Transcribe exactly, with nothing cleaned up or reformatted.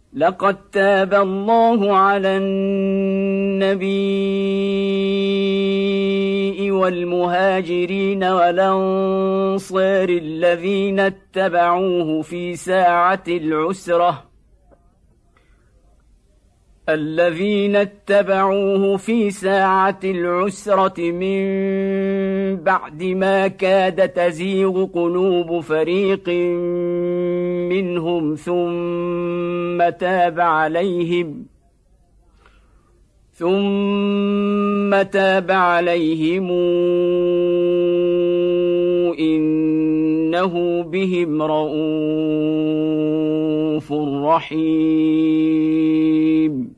لقد تاب الله على النبي والمهاجرين والأنصار الذين اتبعوه في ساعة العسرة الذين اتبعوه في ساعة العسرة من بعد ما كاد تزيغ قلوب فريق منهم ثم تاب عليهم ثم تاب عليهم إنه بهم رءوف رحيم.